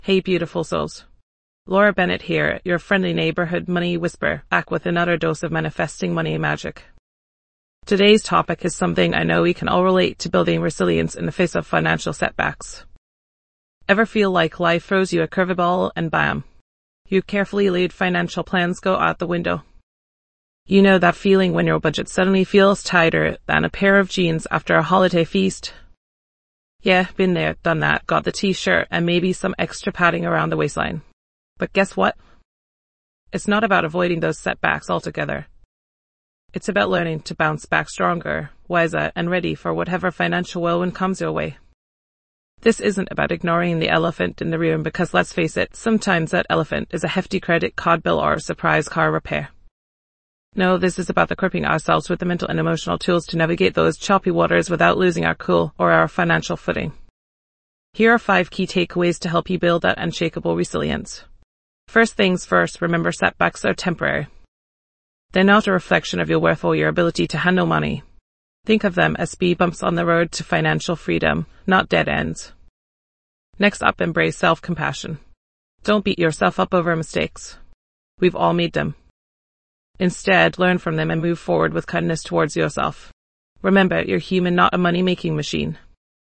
Hey beautiful souls. Laura Bennett here, your friendly neighborhood money whisperer, back with another dose of manifesting money magic. Today's topic is something I know we can all relate to: building resilience in the face of financial setbacks. Ever feel like life throws you a curveball and bam, your carefully laid financial plans go out the window? You know that feeling when your budget suddenly feels tighter than a pair of jeans after a holiday feast? Yeah, been there, done that, got the t-shirt and maybe some extra padding around the waistline. But guess what? It's not about avoiding those setbacks altogether. It's about learning to bounce back stronger, wiser, and ready for whatever financial whirlwind comes your way. This isn't about ignoring the elephant in the room, because let's face it, sometimes that elephant is a hefty credit card bill or a surprise car repair. No, this is about equipping ourselves with the mental and emotional tools to navigate those choppy waters without losing our cool or our financial footing. Here are 5 key takeaways to help you build that unshakable resilience. First things first, remember setbacks are temporary. They're not a reflection of your worth or your ability to handle money. Think of them as speed bumps on the road to financial freedom, not dead ends. Next up, embrace self-compassion. Don't beat yourself up over mistakes. We've all made them. Instead, learn from them and move forward with kindness towards yourself. Remember, you're human, not a money-making machine.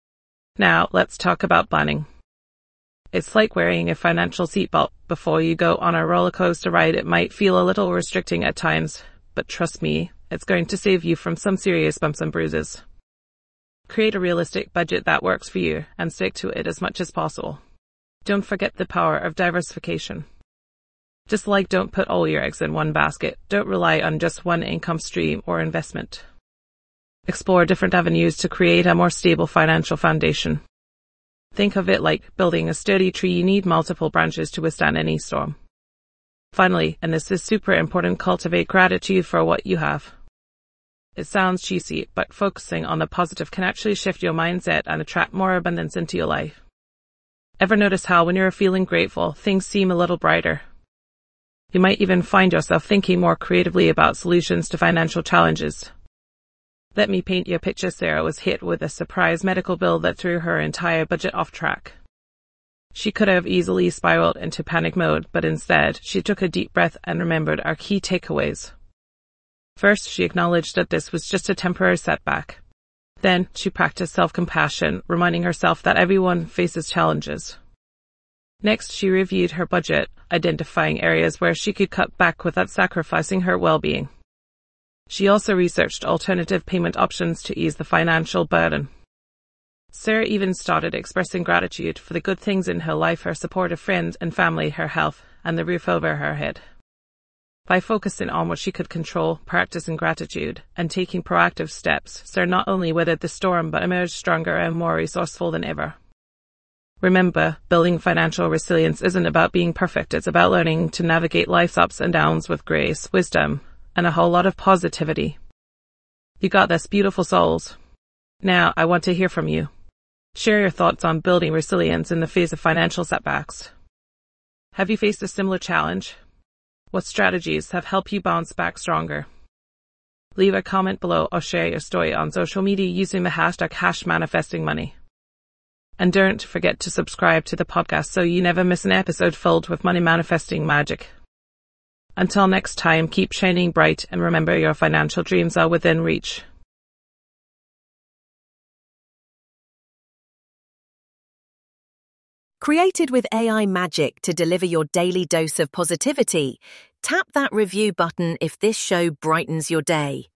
Now, let's talk about planning. It's like wearing a financial seatbelt before you go on a roller coaster ride. It might feel a little restricting at times, but trust me, it's going to save you from some serious bumps and bruises. Create a realistic budget that works for you and stick to it as much as possible. Don't forget the power of diversification. Just like don't put all your eggs in one basket, don't rely on just one income stream or investment. Explore different avenues to create a more stable financial foundation. Think of it like building a sturdy tree. You need multiple branches to withstand any storm. Finally, and this is super important, cultivate gratitude for what you have. It sounds cheesy, but focusing on the positive can actually shift your mindset and attract more abundance into your life. Ever notice how when you're feeling grateful, things seem a little brighter? You might even find yourself thinking more creatively about solutions to financial challenges. Let me paint you a picture. Sarah was hit with a surprise medical bill that threw her entire budget off track. She could have easily spiraled into panic mode, but instead, she took a deep breath and remembered our key takeaways. First, she acknowledged that this was just a temporary setback. Then, she practiced self-compassion, reminding herself that everyone faces challenges. Next, she reviewed her budget, identifying areas where she could cut back without sacrificing her well-being. She also researched alternative payment options to ease the financial burden. Sarah even started expressing gratitude for the good things in her life: her supportive friends and family, her health, and the roof over her head. By focusing on what she could control, practicing gratitude, and taking proactive steps, Sarah not only weathered the storm but emerged stronger and more resourceful than ever. Remember, building financial resilience isn't about being perfect. It's about learning to navigate life's ups and downs with grace, wisdom, and a whole lot of positivity. You got this, beautiful souls. Now, I want to hear from you. Share your thoughts on building resilience in the face of financial setbacks. Have you faced a similar challenge? What strategies have helped you bounce back stronger? Leave a comment below or share your story on social media using the hashtag #manifestingmoney. And don't forget to subscribe to the podcast so you never miss an episode filled with money manifesting magic. Until next time, keep shining bright and remember, your financial dreams are within reach. Created with AI magic to deliver your daily dose of positivity, tap that review button if this show brightens your day.